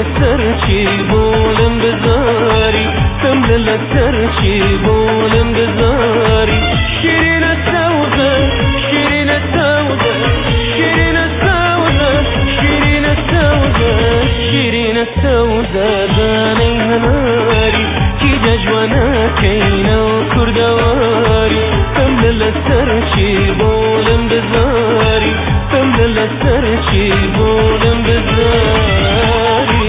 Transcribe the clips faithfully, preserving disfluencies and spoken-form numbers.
لسرچی بولم بزاری تمل لسرچی بولم بزاری شیرین السودة شیرین السودة شیرین السودة شیرین السودة شیرین السودة دانی هناری کی ججوانا کینا و کردواری تمل لسرچی بولم بزاری تمل لسرچی بولم بزاری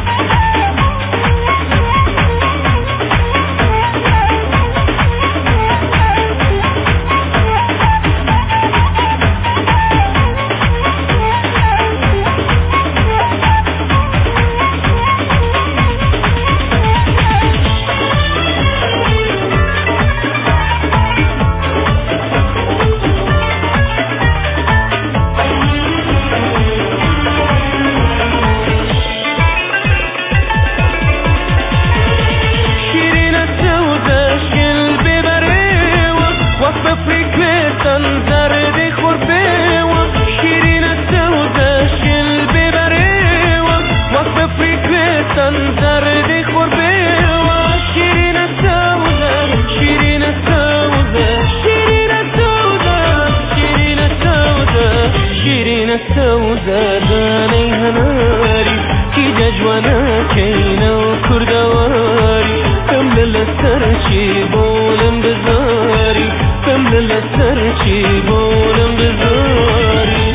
زردی خور بیوا شیرین السودة شل ببریوا وقت فکرتن زردی خور بیوا شیرین السودة شیرین السودة شیرین السودة شیرین السودة شیرین السودة دانی هناری کی ججوانا کینا و کردواری تمل لسرچی بولم بزاری تمل لسرچی بولم بزاری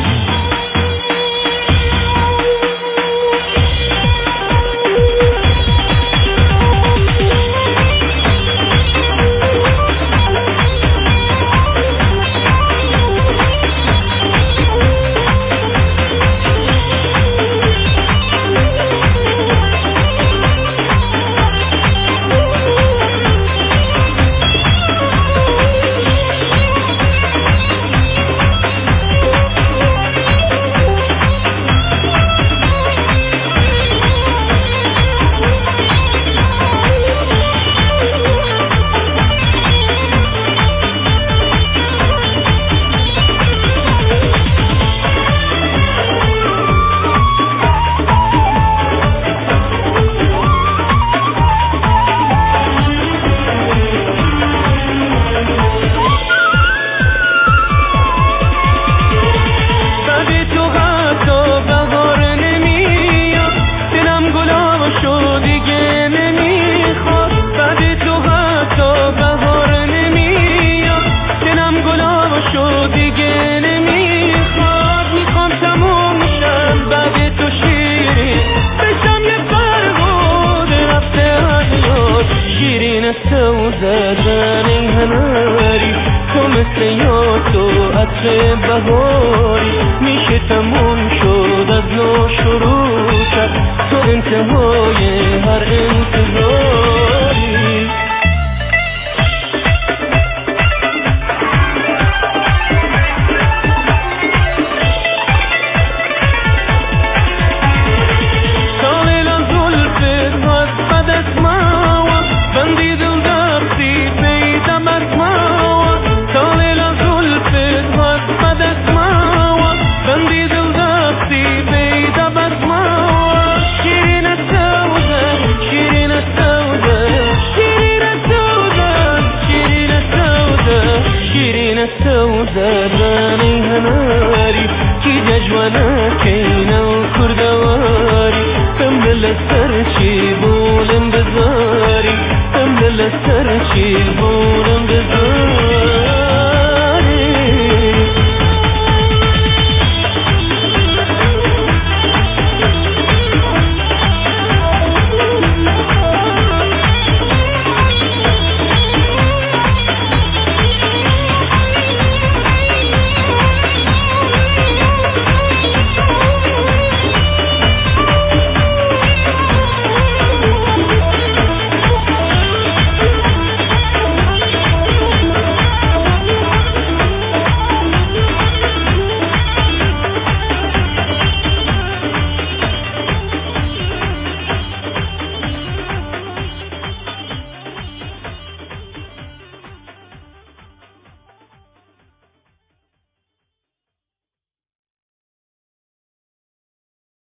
السودة دانی هناری تو مثل یاسو عطر بهاری میشه تموم شد از نو شروع کرد تو انتهای هر انتظاری السودة دانی هناری کی ججوانا کینا و کردواری تمل لسرچی بولم بزاری تمل لسرچی بولم بزاری